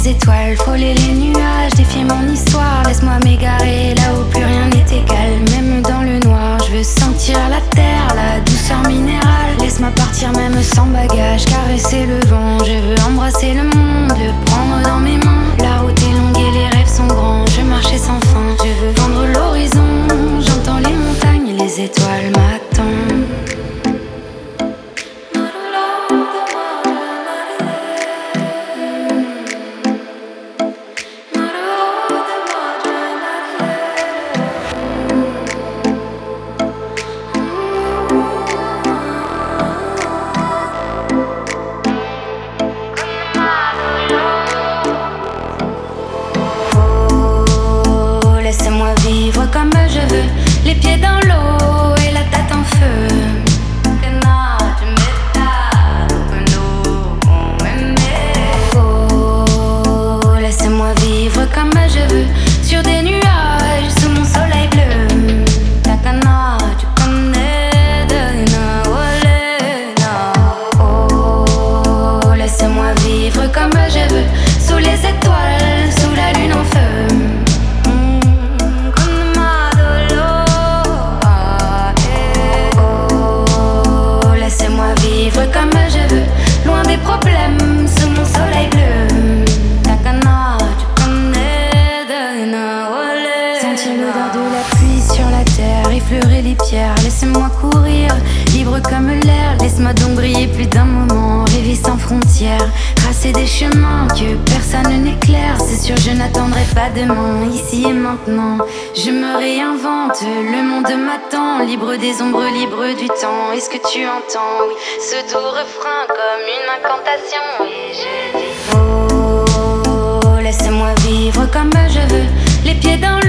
les étoiles, frôler les nuages, défier mon histoire. Laisse-moi m'égarer là où plus rien n'est égal. Même dans le noir, je veux sentir la terre, la douceur minérale. Laisse-moi partir même sans bagage, caresser le vent. Je veux embrasser le monde, le prendre dans mes mains. La route est longue et les rêves sont grands. Je veux marcher sans fin, je veux vendre l'horizon. J'entends les montagnes et les étoiles m'attendent. Comme je veux, les pieds dans l'eau et la tête en feu. Oh, laissez-moi vivre comme je veux, sur des nuages, sous mon soleil bleu. Takana, tu connais de Nawalena. Oh, laissez-moi vivre comme je veux, sous les étoiles, sous la lune en feu. Vivre comme je veux, loin des problèmes, sous mon soleil bleu. Takana, tu connais de Nawale. Sentir l'odeur de la pluie sur la terre, effleurer les pierres. Laissez-moi courir, libre comme l'air. Laisse-moi donc briller plus d'un moment, rêver sans frontières. Tracer des chemins que personne n'éclaire. C'est sûr, je n'attendrai pas demain, ici et maintenant. Je me réinvente, le monde m'attend. Libre des ombres, libre du temps. Est-ce que tu entends, oui, ce doux refrain comme une incantation. Et je dis, oh, laissez-moi vivre comme je veux, les pieds dans